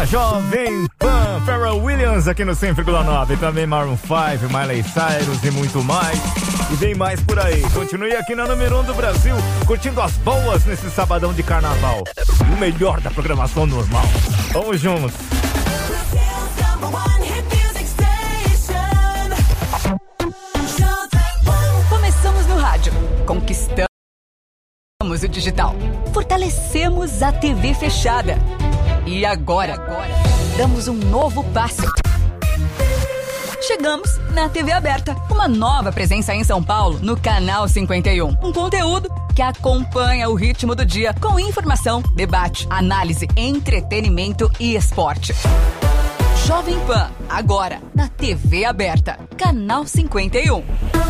Jovem Pan, Pharrell Williams aqui no 100,9. E também Maroon 5, Miley Cyrus e muito mais. E vem mais por aí. Continue aqui na número 1 do Brasil, curtindo as boas nesse sabadão de carnaval. O melhor da programação normal. Vamos juntos. Começamos no rádio. Conquistamos o digital. Fortalecemos a TV fechada. E agora, damos um novo passo. Chegamos na TV aberta, uma nova presença em São Paulo, no Canal 51. Um conteúdo que acompanha o ritmo do dia, com informação, debate, análise, entretenimento e esporte. Jovem Pan, agora, na TV aberta, Canal 51.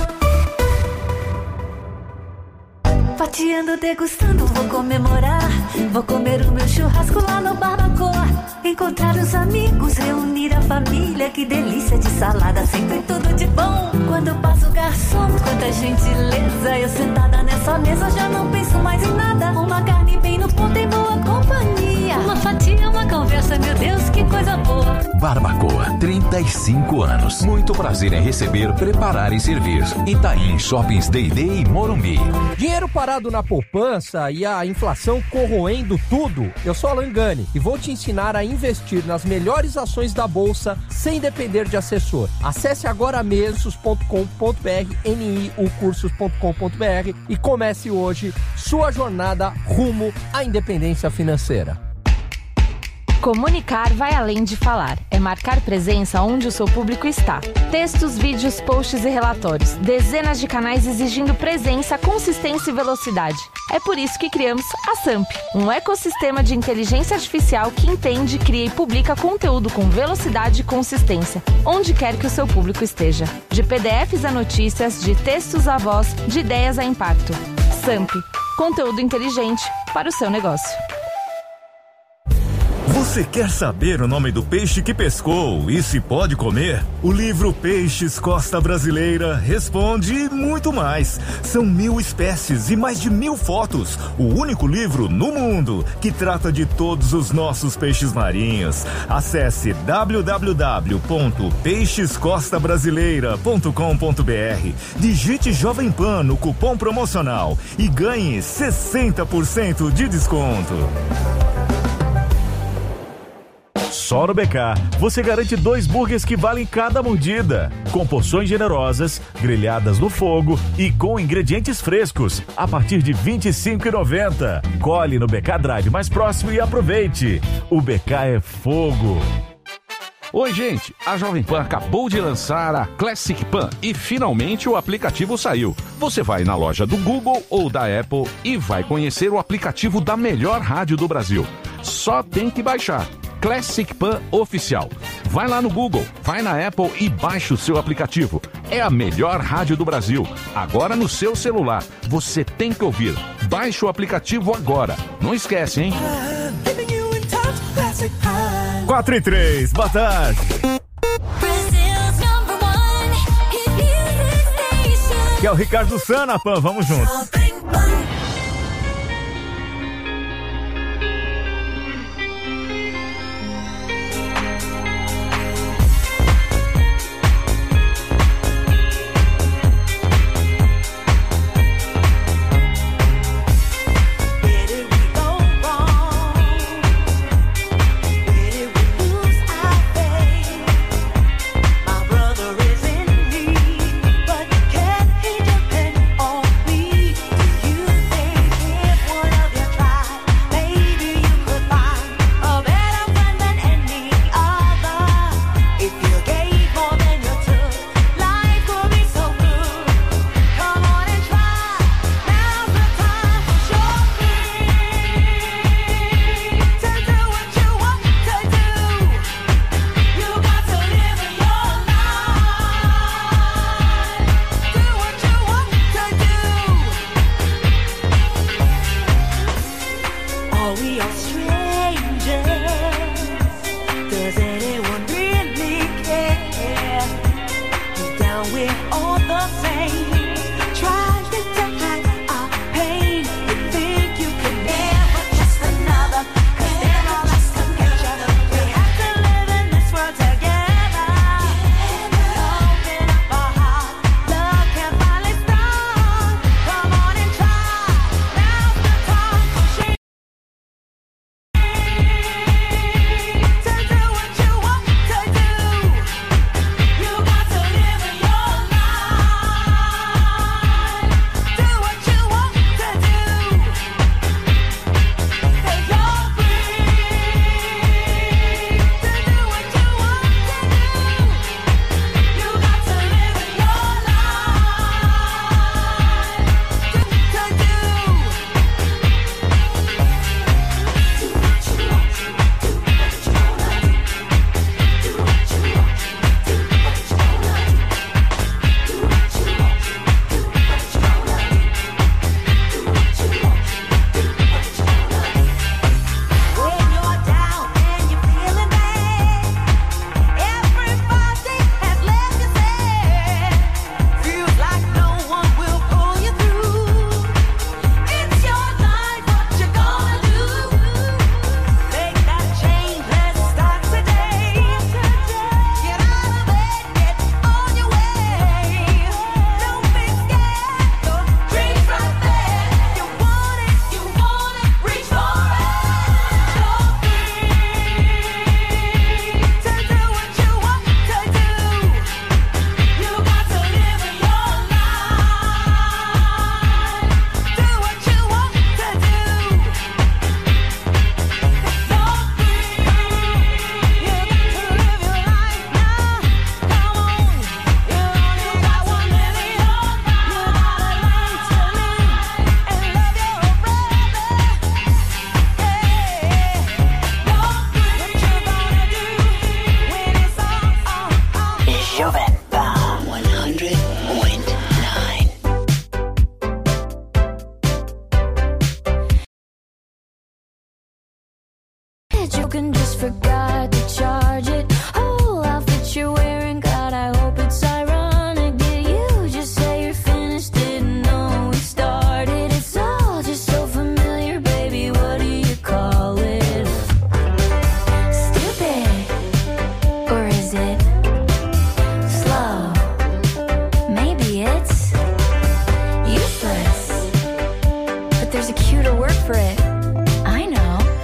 Fatiando, degustando, vou comemorar. Vou comer o meu churrasco lá no Barbacoa. Encontrar os amigos, reunir a família. Que delícia de salada, sempre tudo de bom. Quando passa o garçom, quanta gentileza. Eu sentada nessa mesa já não penso mais em nada. Uma carne bem no ponto em boa companhia. Uma fatia, uma conversa, meu Deus, que coisa boa. Barbacoa, 35 anos. Muito prazer em receber, preparar e servir. Itaim Shoppings D&D e Morumbi. Dinheiro parado na poupança e a inflação corroendo tudo? Eu sou Alan Gani e vou te ensinar a investir nas melhores ações da Bolsa sem depender de assessor. Acesse agora cursos.com.br, niucursos.com.br e comece hoje sua jornada rumo à independência financeira. Comunicar vai além de falar. É marcar presença onde o seu público está. Textos, vídeos, posts e relatórios. Dezenas de canais exigindo presença, consistência e velocidade. É por isso que criamos a SAMP, um ecossistema de inteligência artificial que entende, cria e publica conteúdo com velocidade e consistência, onde quer que o seu público esteja. De PDFs a notícias, de textos a voz, de ideias a impacto. SAMP, conteúdo inteligente para o seu negócio. Você quer saber o nome do peixe que pescou e se pode comer? O livro Peixes Costa Brasileira responde e muito mais. São 1000 espécies e mais de 1000 fotos. O único livro no mundo que trata de todos os nossos peixes marinhos. Acesse www.peixescostabrasileira.com.br. Digite Jovem Pan no cupom promocional e ganhe 60% de desconto. Só no BK, você garante 2 burgers que valem cada mordida. Com porções generosas, grelhadas no fogo e com ingredientes frescos, a partir de R$ 25,90. Colhe no BK Drive mais próximo e aproveite. O BK é fogo. Oi, gente, a Jovem Pan acabou de lançar a Classic Pan e finalmente o aplicativo saiu. Você vai na loja do Google ou da Apple e vai conhecer o aplicativo da melhor rádio do Brasil. Só tem que baixar. Classic Pan Oficial. Vai lá no Google, vai na Apple e baixa o seu aplicativo. É a melhor rádio do Brasil. Agora no seu celular. Você tem que ouvir. Baixe o aplicativo agora. Não esquece, hein? 4:03, boa tarde. Que é o Ricardo Sana, Pan, vamos juntos. Jovem Pan 100.9. You can just forgot to charge it. Whole outfit you're wearing, God, I hope it's ironic. Did you just say you're finished? Didn't know we started. It's all just so familiar, baby. What do you call it? Stupid, or is it slow? Maybe it's useless, but there's a cuter word for it. I know.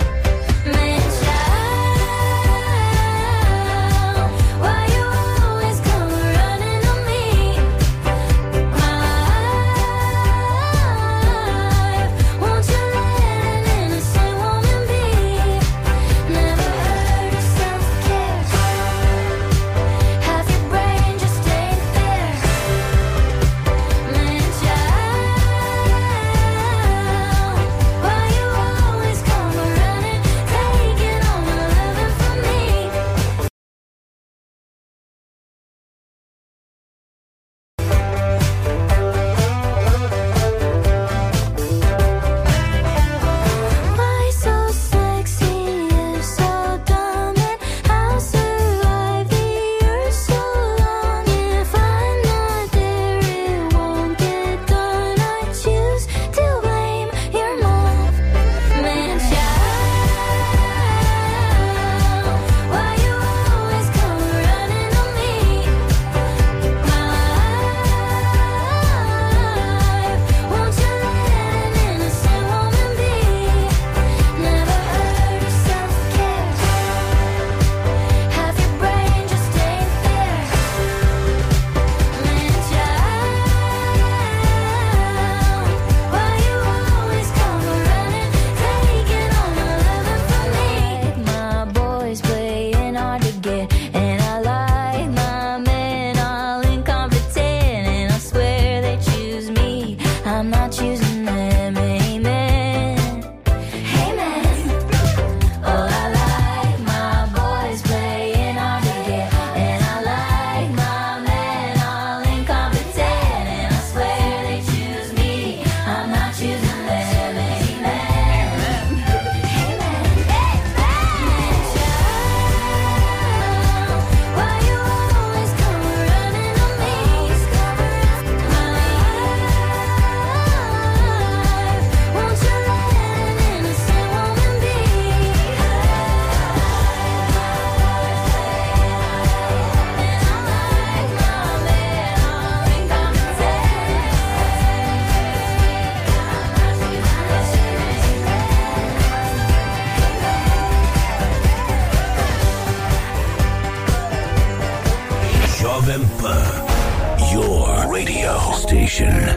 Your radio station.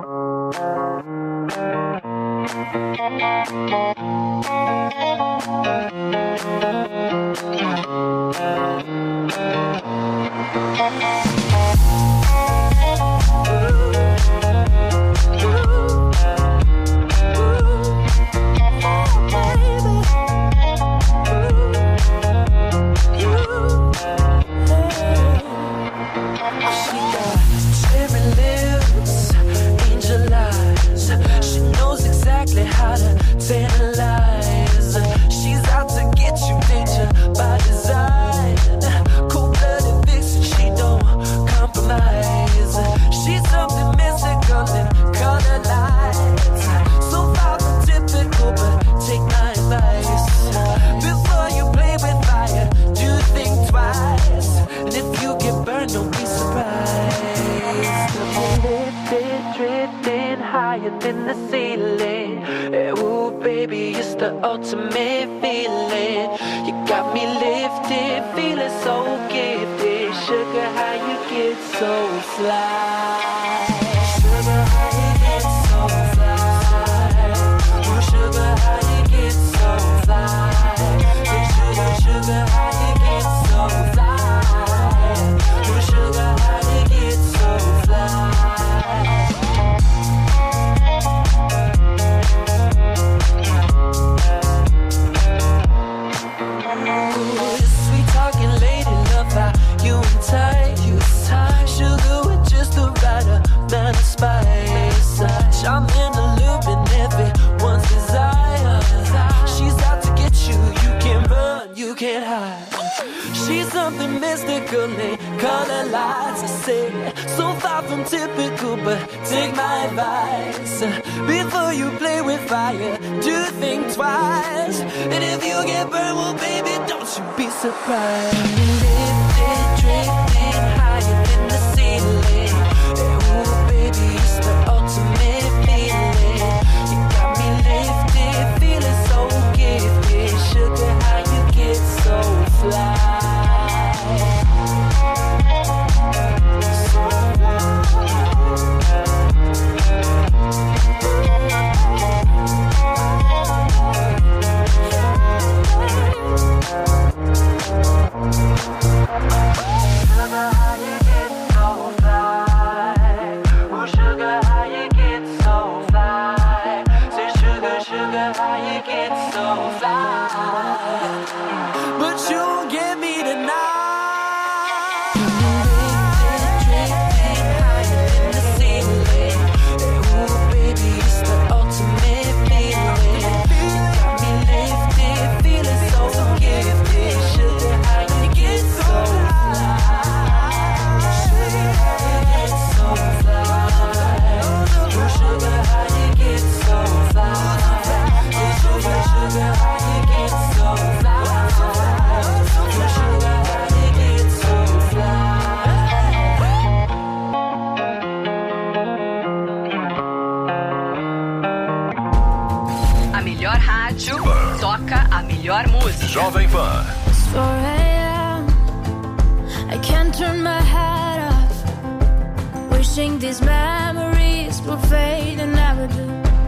How to tantalize. She's out to get you, danger by design. Cold-blooded vixen, she don't compromise. She's something mystical in color lights. So far from typical, but take my advice. Before you play with fire, do think twice. And if you get burned, don't be surprised. Lifted, drifting higher than the ceiling. Ooh, baby, it's the ultimate feeling. You got me lifted, feeling so gifted. Sugar, how you get so fly? Sugar, how you get so fly? Oh, sugar, how you get so fly? Oh, sugar, how you get so fly? Oh, sugar, how you get so fly? Sweet talking lady, love how you and tight. You She's something mystically color lights, I say. So far from typical, but take my advice. Before you play with fire, do think twice. And if you get burned, well baby, don't you be surprised. Lifted, drifting higher than the ceiling. Ooh baby, it's the ultimate feeling. You got me lifted, feeling so gifted. Sugar, how you get so fly. Jovem Pan. It's 4 a.m. I can't turn my head off. Wishing these memories will fade and never do.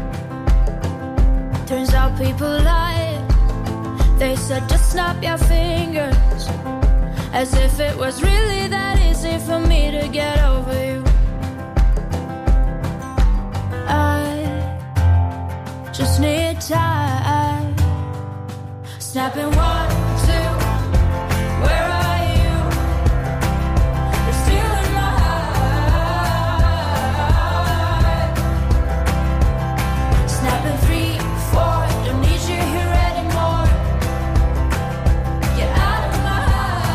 Turns out people lie. They said just snap your fingers. As if it was really that easy for me to get over you. I just need time. Snapping 1, 2, where are you? You're still in my heart. Snapping 3, 4, don't need you here anymore. Get out of my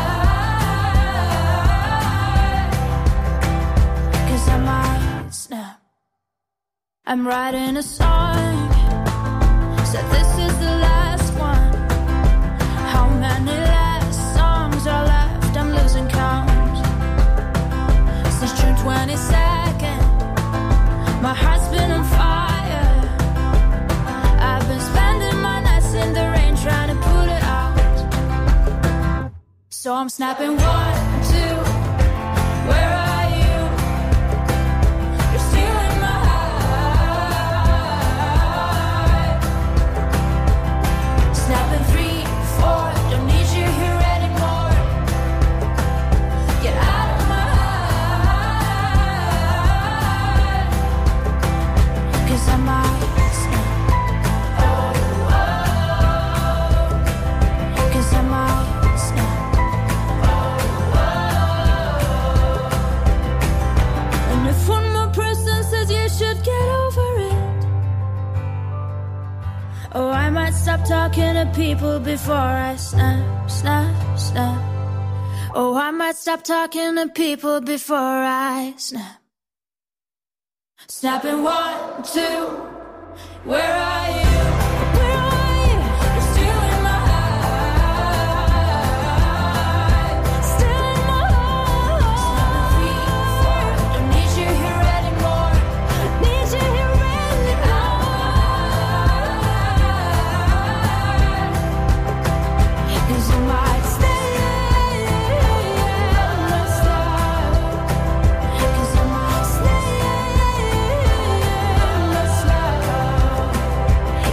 heart. 'Cause I might snap. I'm writing a song. Said this is the last one. How many last songs are left? I'm losing count. Since June 22nd, my heart's been on fire. I've been spending my nights in the rain trying to put it out. So I'm snapping 1, 2, where are you? You're still in my heart. Snapping 3, 4, don't need you here anymore. Get out of my heart. 'Cause I might snap. Oh, oh. 'Cause I might snap. Oh, oh. And if one more person says you should get over it, oh, I might stop talking to people before I snap, snap, snap. Oh, I might stop talking to people before I snap. Snapping 1, 2, where are you? Where are you? You're still in my heart. Still in my heart. Snapping 3, 4, don't need you here anymore. Need you here anymore. 'Cause you might stay. Cause I might stay.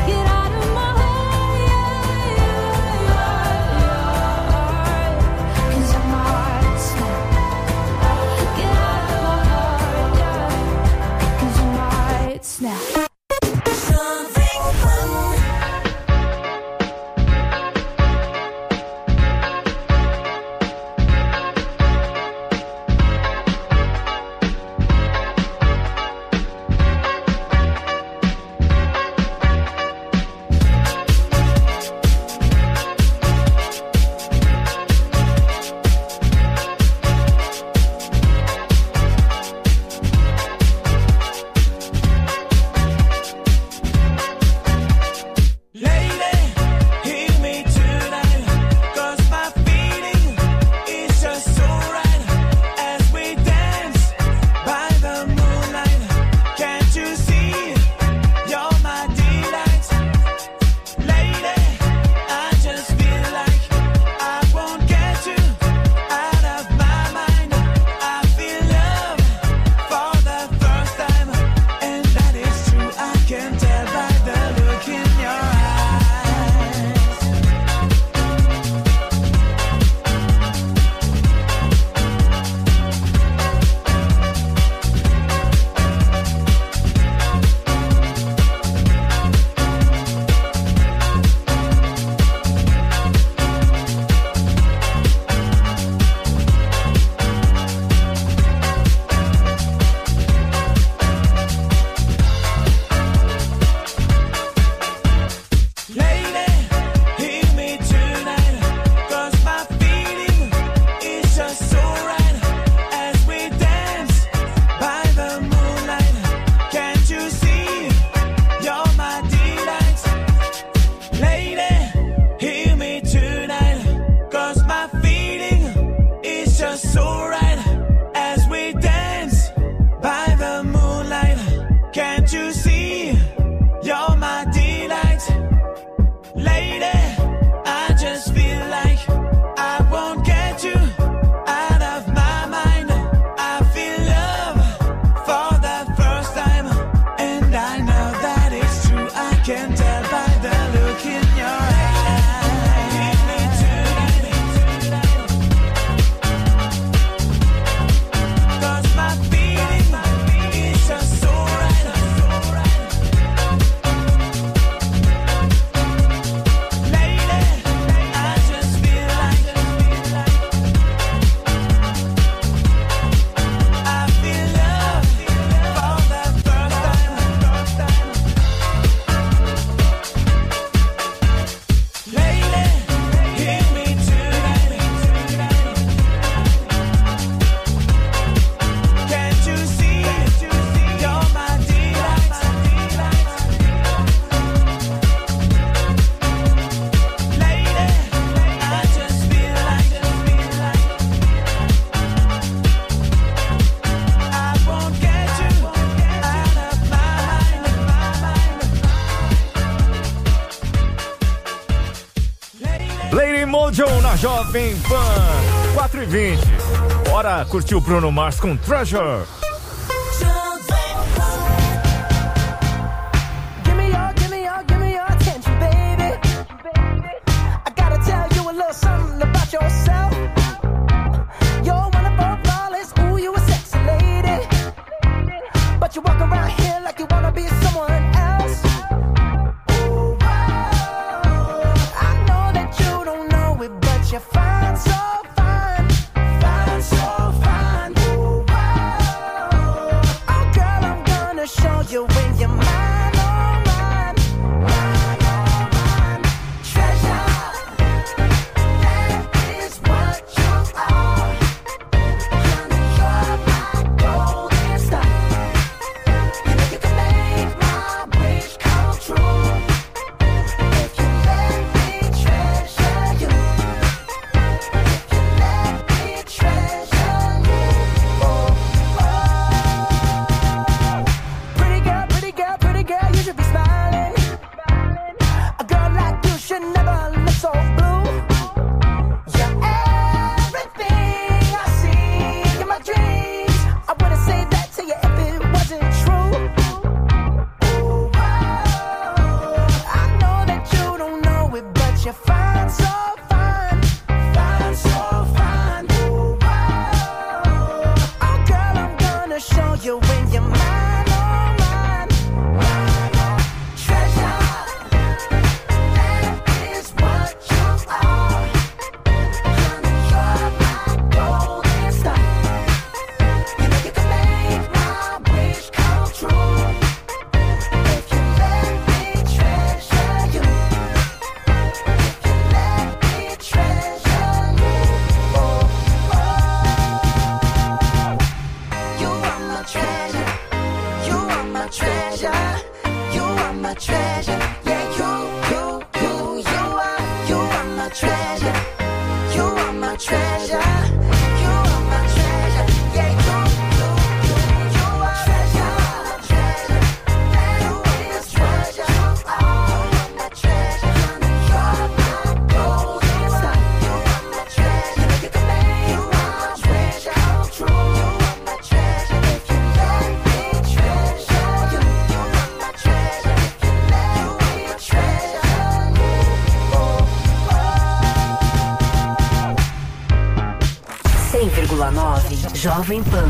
na Jovem Pan, 4h20. Bora curtir o Bruno Mars com Treasure. Give me your attention, baby. I gotta tell you a little something about yourself. You're wonderful, flawless, ooh, you a sexy lady. But you walk around here like you wanna be someone else. Ooh, I know that you don't know it, but you're fine, so fine, fine, so fine. Ooh, oh girl, I'm gonna show you when you're mine. Jovem Pan.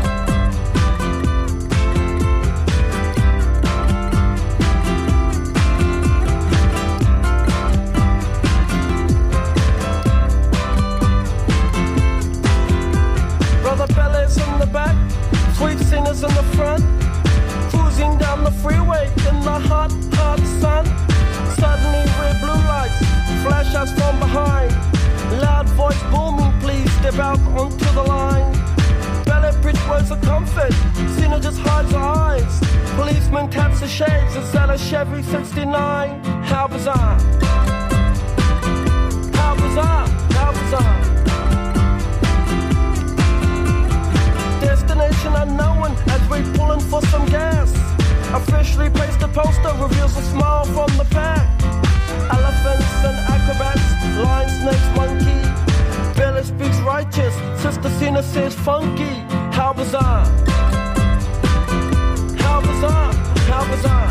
Brother Bellas in the back, sweet singers in the front, cruising down the freeway in the hot, hot sun. Suddenly red blue lights flash us from behind. Loud voice booming, please step out onto the line. Ballet bridge words of comfort, Cena just hides her eyes. Policeman taps the shades, is that a Chevy 69? How bizarre, how bizarre, how bizarre. Destination unknown as we pulling for some gas. Officially placed a poster, reveals a smile from the pack. Elephants and acrobats, lion, snakes, monkey. Bella speaks righteous, Sister Cena says funky. How bizarre, how bizarre, how bizarre.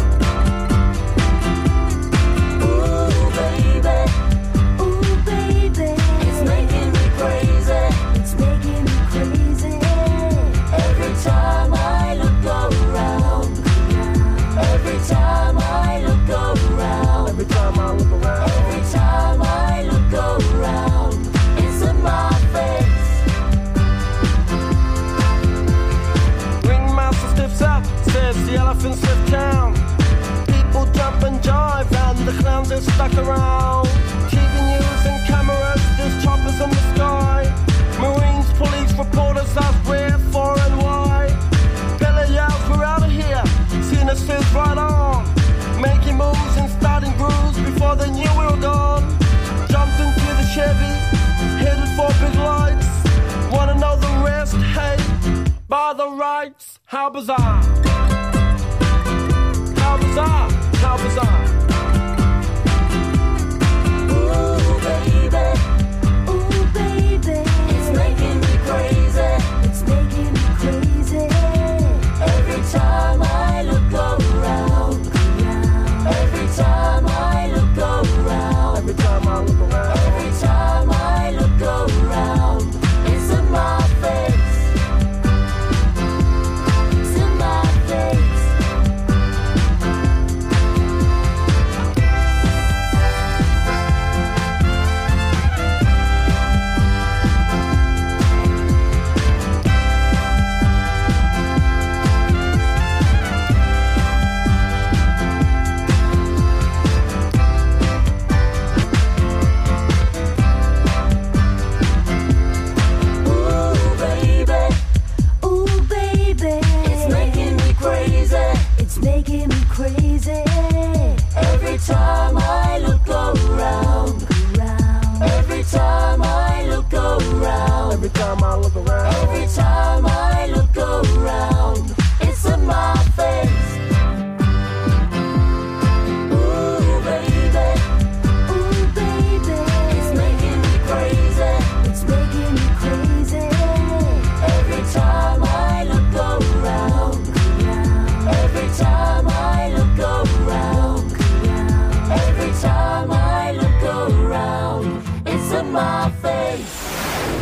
Ooh baby, it's making me crazy, it's making me crazy. Every time I look around, every time I look around, every time I look around, every time I look around, it's in my face. Ringmaster stiffs up, says the elephants lift town. People jump and jive and the clowns are stuck around. TV news and cameras, there's choppers in the sky. Marines, police, reporters ask where, for and why. Bella yells, we're out of here. Cena says right on. Making moves and starting grooves before they knew we were gone. Jumped into the Chevy, headed for big lights. Wanna know the rest? Hey, by the rights. How bizarre, how bizarre, how bizarre. Ooh baby,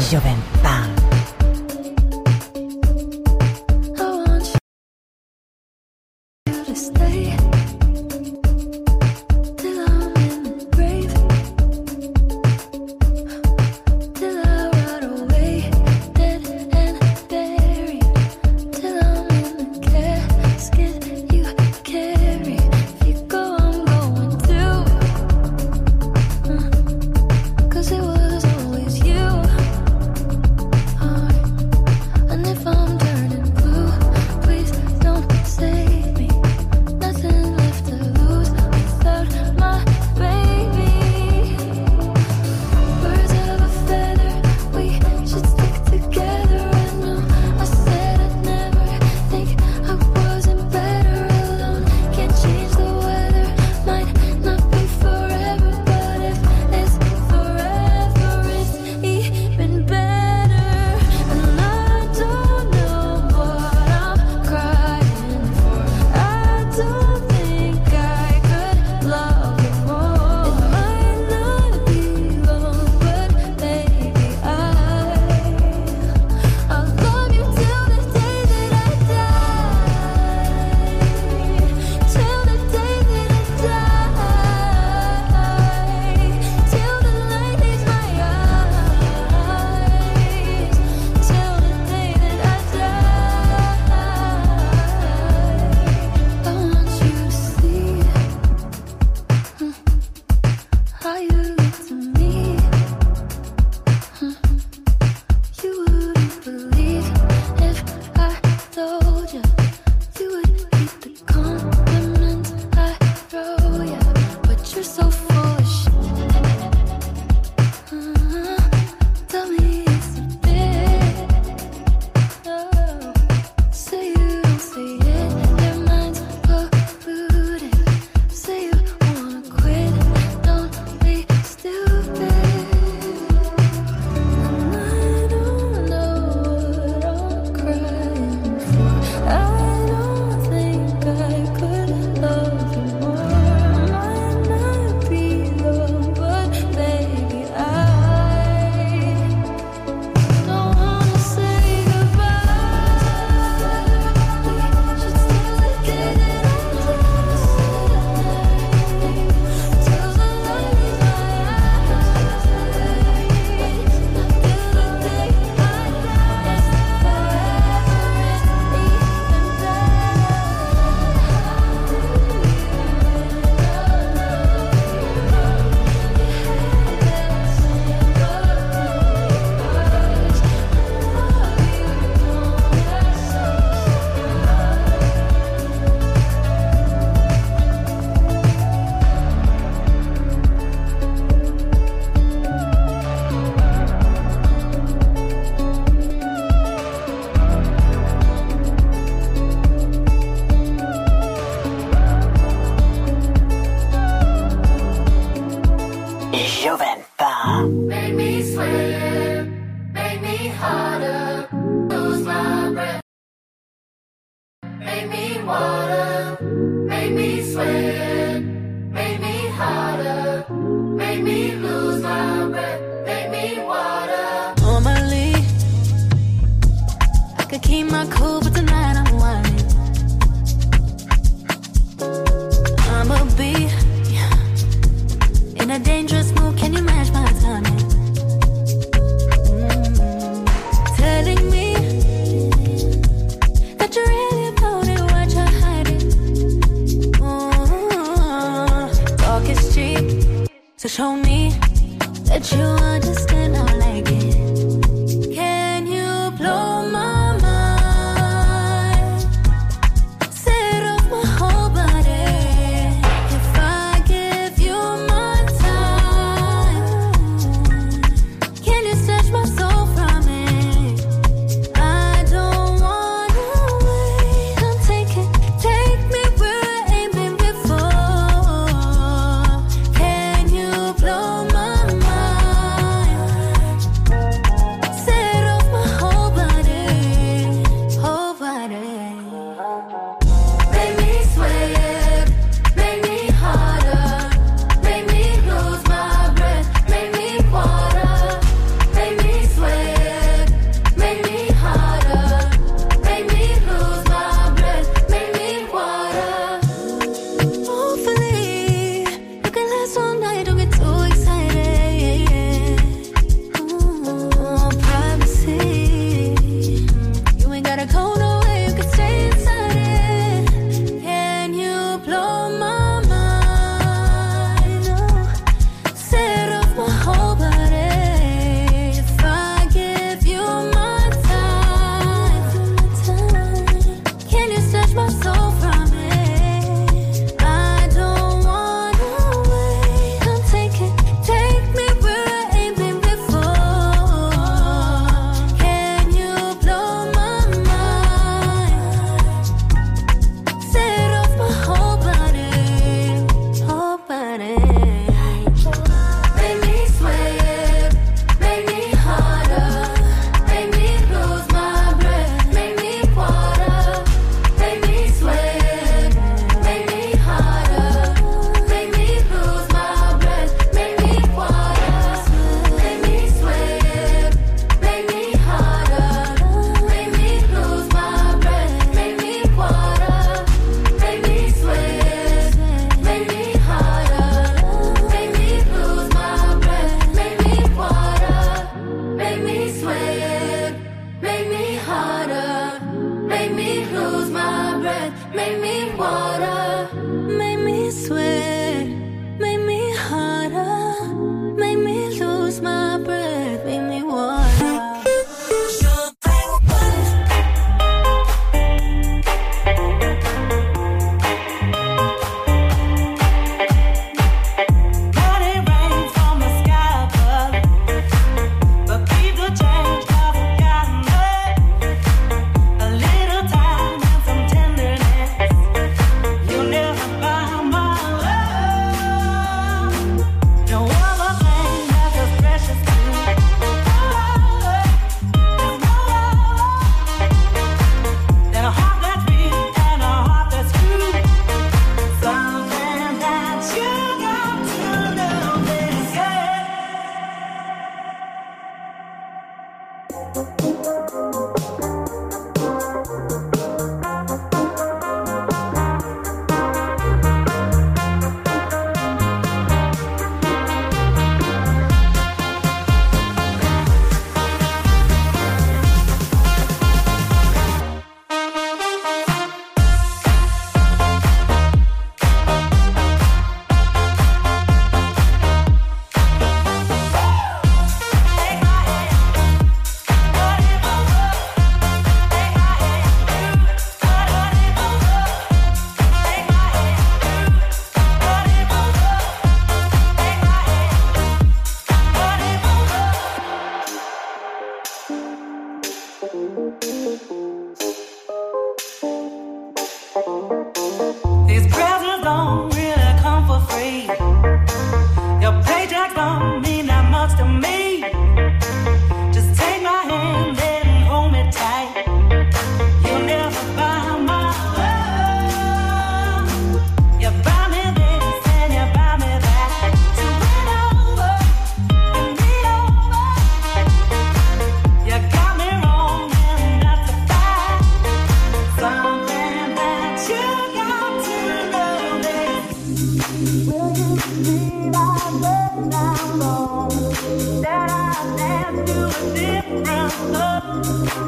Jovem Pan. Jovem Pan. Make me sweat, make me harder, lose my breath. Make me water, make me sweat, make me harder, make me lose my breath. Make me water. Normally, I could keep my cool, but tonight I'm whining. I'ma be in a dangerous mood, can you match my timing? Telling me that you really about it, what you're hiding. Talk is cheap, so show me that you understand, I like it. Can you blow my mind?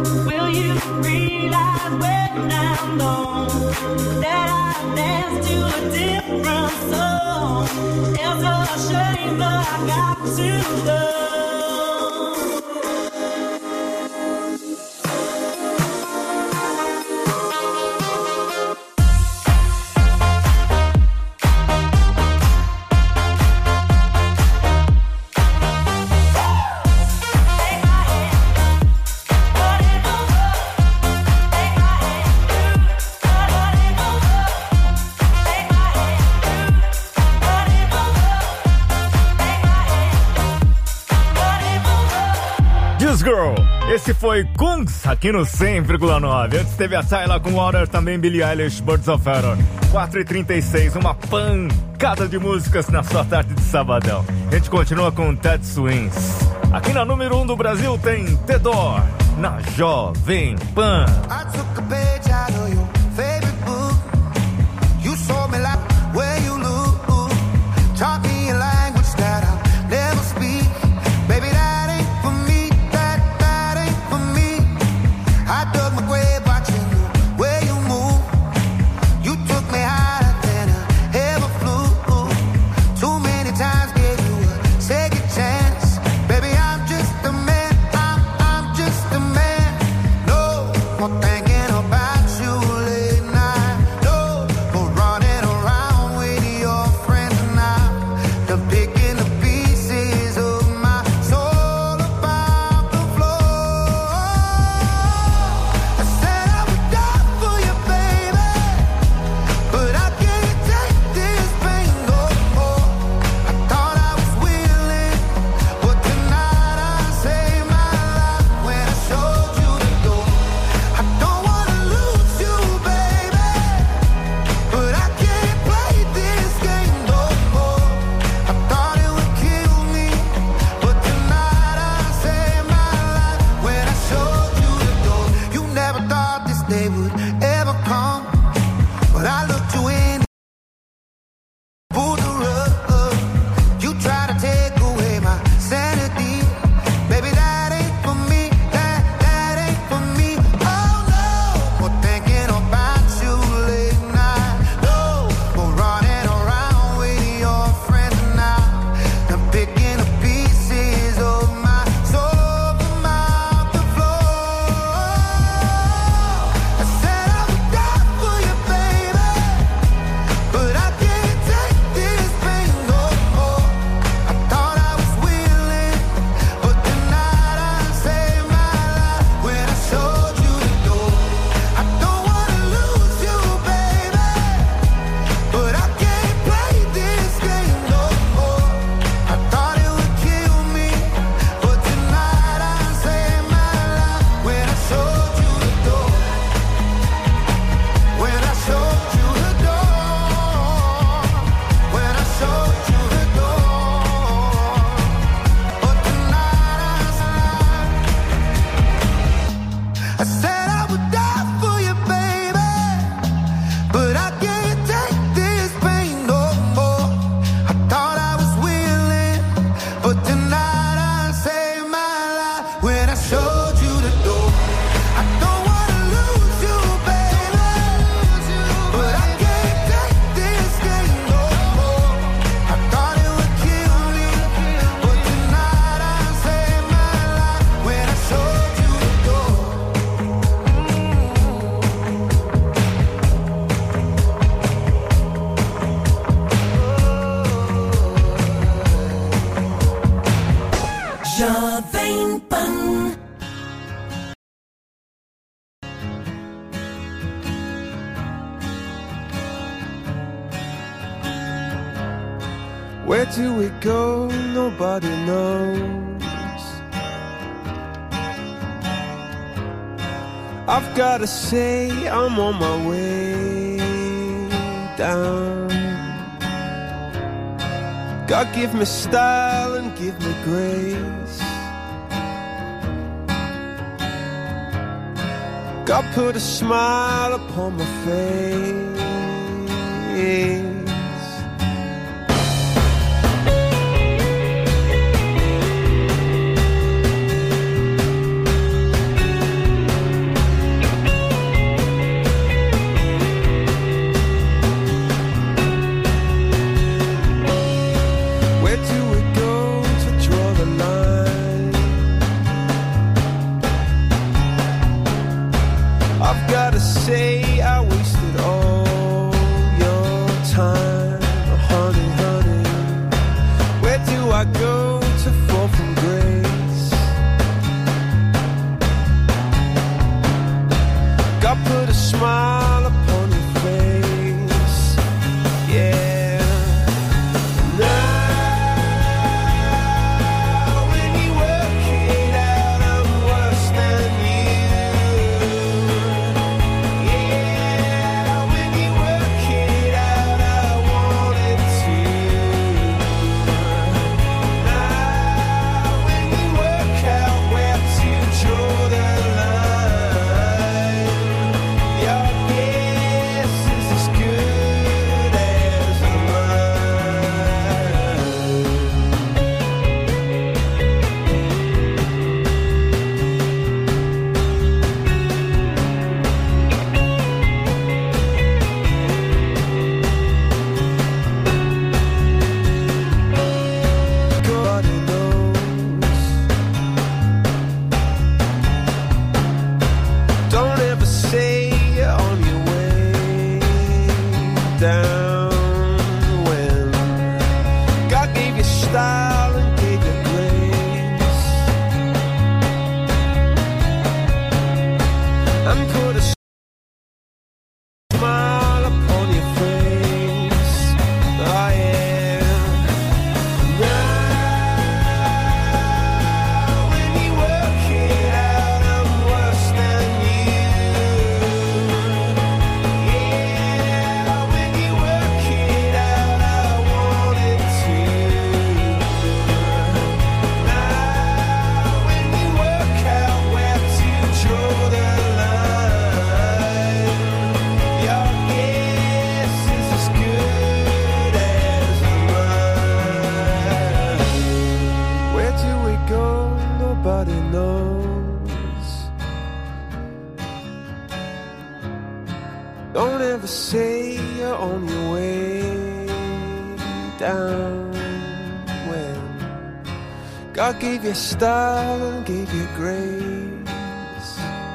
Will you realize when I'm gone that I dance to a different song? It's a shame, but I got to go. Girl, esse foi Kungs aqui no 100,9. Antes teve a Tyla com Water, também Billie Eilish, Birds of Feather. 4h36, uma pancada de músicas na sua tarde de sabadão. A gente continua com Ted Swings. Aqui na número 1 do Brasil tem The Door, na Jovem Pan. I took a page out of your favorite book. You saw me like where you look. Talking your language that I'll never speak. Baby, that ain't for me. That ain't for me. I dug my grave watching the way you move. You took me higher than I ever flew. Too many times gave you a second chance. Baby, I'm just a man. I'm just a man. No more thinking about you late night. No more running around with your friends now. They're picking the pieces of my soul about the floor. I said I would die for you, baby, but I can't take this pain no more. I thought I was willing, but tonight I saved my life when I showed you the door. I don't wanna lose you, baby, but I can't play this game no more. I thought it would kill me, but tonight I saved my life when I showed you the door. You never thought this day would ever come, but I looked you in, pulled the rug. You try to take away my sanity. Baby, that ain't for me. That ain't for me. Oh no, more thinking about you late night. No more running around with your friends now. I'm picking the pieces of my soul from out the floor. I said I would die for you, baby, but I can't take this pain no more. I thought I was willing, but tonight I saved my life when I showed you the door. I don't wanna lose you, baby, but I can't play this game no more. I thought it would kill me, but tonight I saved my life when I showed you the door. When I showed you the door. When I showed you the door. But tonight I said I would die for you, baby, but I can't take this pain no more. I thought I was willing, but tonight I saved my life when I showed you the door. I don't wanna lose you, baby, but I can't take this game no more. I thought it would kill me, but tonight I saved my life when I showed you the door. Jovem Pan. Where do we go? Nobody knows. I've gotta say I'm on my way down. God give me style and give me grace. God put a smile upon my face. I've gotta say I wasted all your time, honey, honey. Where do I go to fall from grace? God put a smile upon your face, yeah. Don't ever say you're on your way down when God gave you style and gave you grace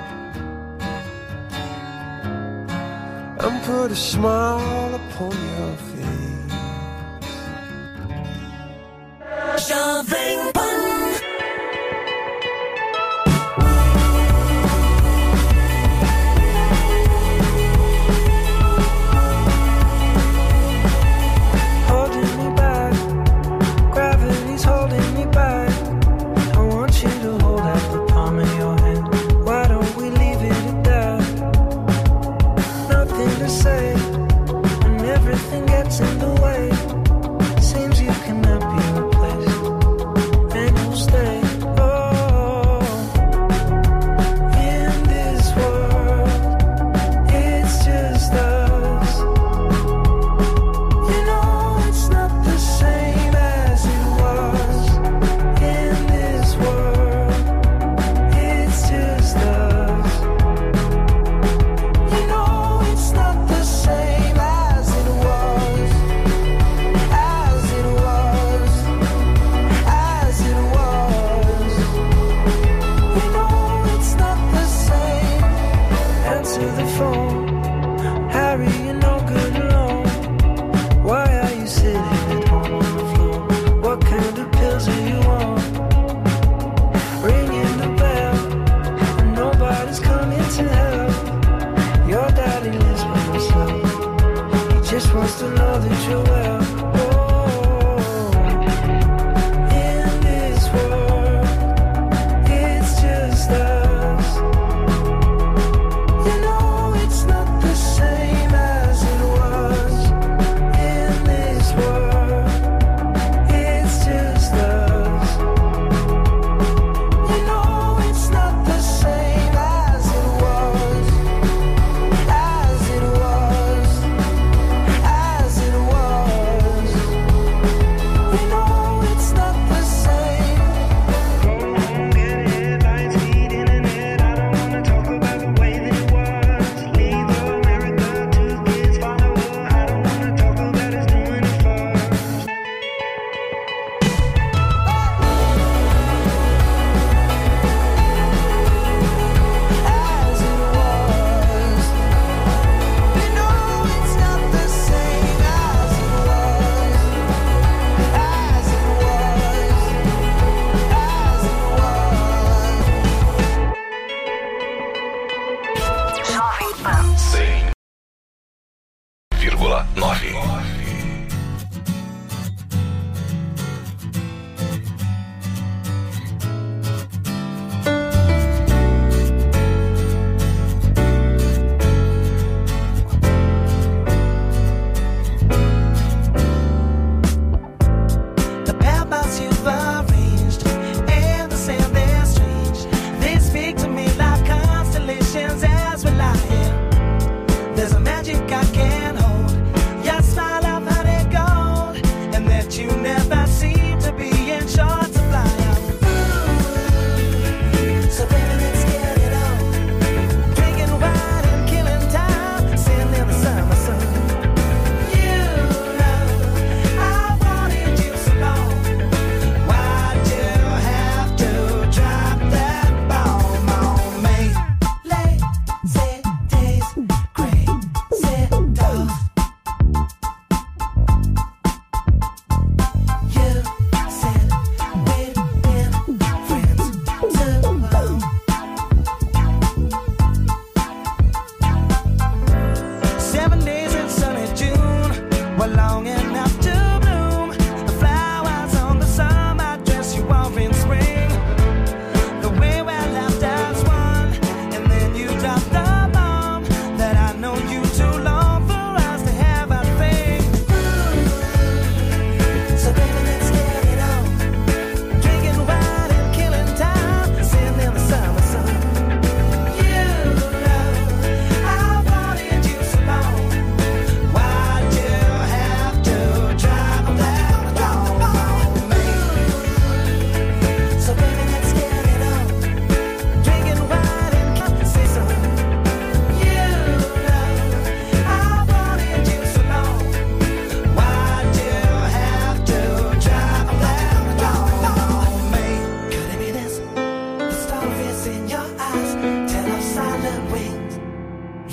and put a smile upon your face. Shoving Pun. In the way, seems you cannot be replaced, and you'll stay. Oh, in this world, it's just us. You know it's not the same as it was. In this world, it's just us. You know it's not the same as it was. To the phone, Harry, you're no good alone. Why are you sitting at home on the floor? What kind of pills are you on? Ringing the bell, and nobody's coming to help. Your daddy lives by himself. He just wants to know that you're well. In this world, it's just us. Same as it was. In this world, it's just us. You know it's not the same as it was. As it was. As it was.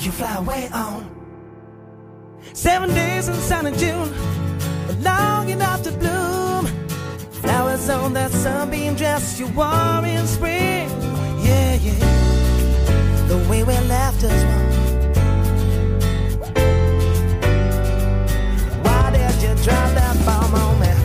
you fly away on. 7 days in sunny June, long enough to bloom. Flowers on that sunbeam dress you wore in spring. Yeah, yeah, the way we left us one. Why did you drop that bomb on me?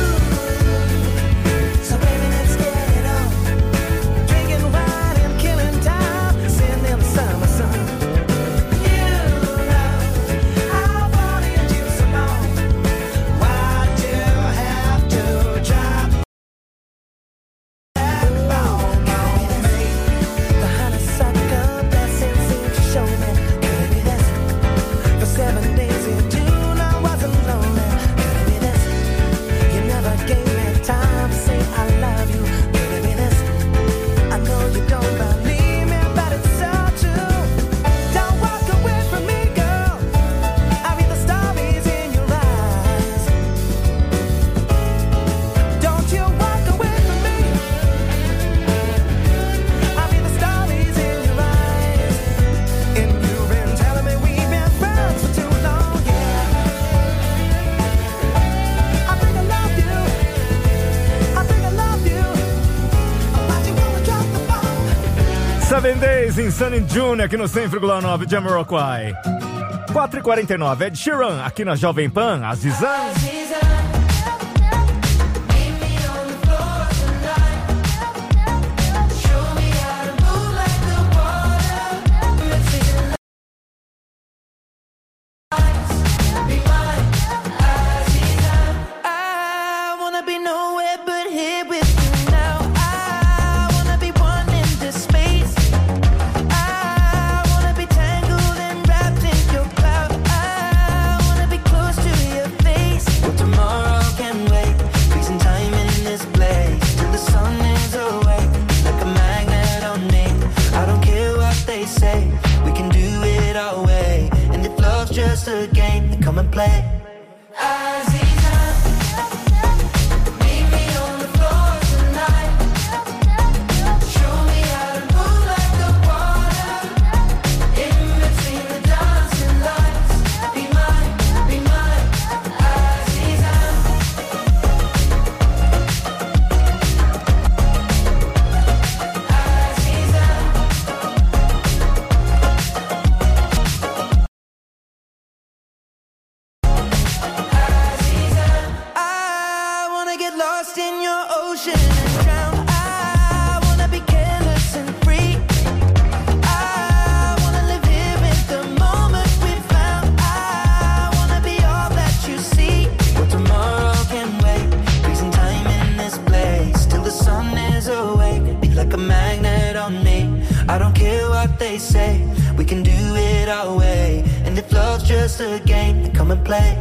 So baby, let's get it on. Drinking wine and killing time, sitting in the summer sun. You know I wanted you so long. Why'd you have to drop that bomb on me? The honeysuckle blessing seemed to show me. Could it be this? For 7 days in June I wasn't lonely. Could it be this? You never gave me time to say I love you. Could it be this? I know you don't believe me, but it's so true. Don't walk away from me, girl. I read the stories in your eyes. Don't you walk away from me. I read the stories in your eyes. And you've been telling me we've been friends for too long, yeah. I think I love you. I think I love you. Why'd you wanna drop the bomb? 7 Days in Sunny June aqui no 100,9 Jamiroquai. 4h49, Ed Sheeran aqui na Jovem Pan, Azizan. I wanna be nowhere but here with you now. I wanna be one in this space. I wanna be tangled and wrapped in your cloud. I wanna be close to your face. Well, tomorrow can wait. Freezing time in this place till the sun is awake, like a magnet on me. I don't care what they say. We can do it our way. And if love's just a game, then come and play. I wanna get lost in your ocean and drown. I wanna be careless and free. I wanna live here with the moment we found. I wanna be all that you see. Well, tomorrow can wait. Freezing time in this place till the sun is awake. Be like a magnet on me. I don't care what they say. We can do it our way. And if love's just a game, then come and play.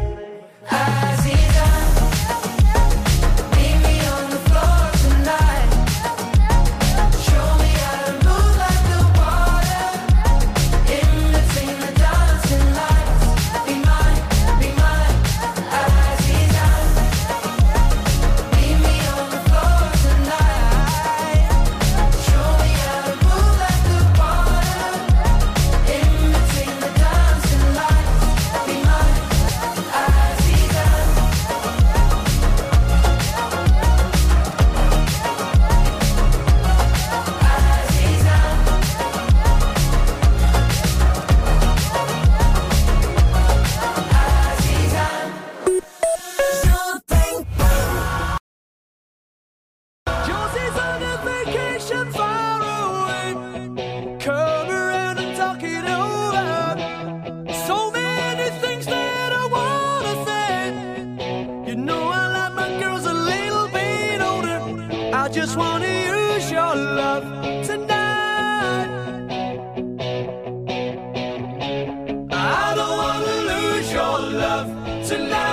Josie's on a vacation far away. Come around and talk it over. So many things that I wanna say. You know I like my girls a little bit older. I just wanna use your love tonight. I don't wanna lose your love tonight.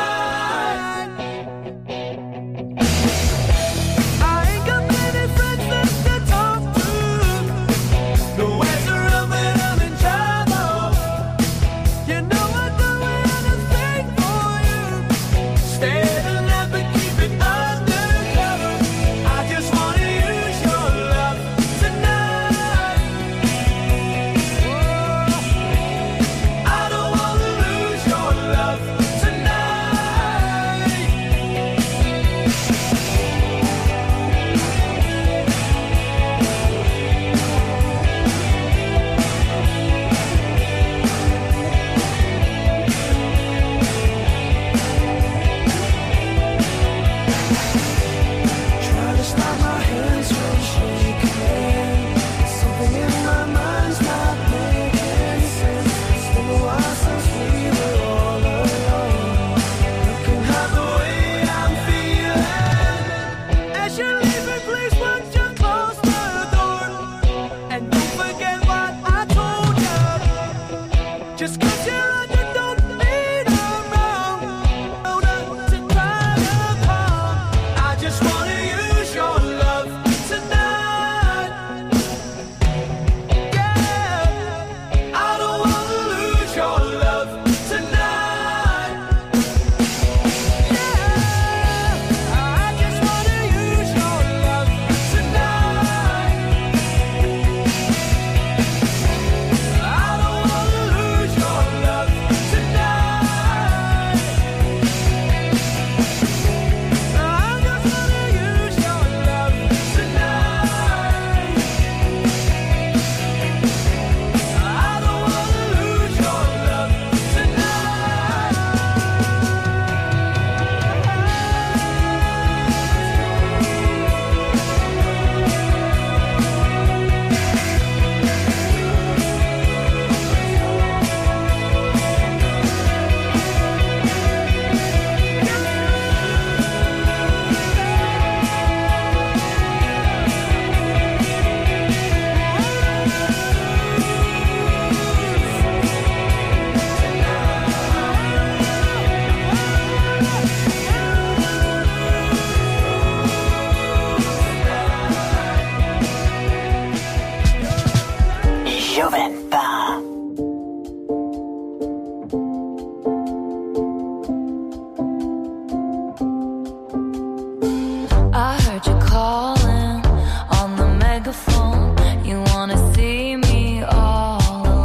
I ain't got many friends left to talk to. Nowhere's around when I'm in trouble. You know I'd do anything for you. Stay the night but keep it undercover. I just wanna use and bone.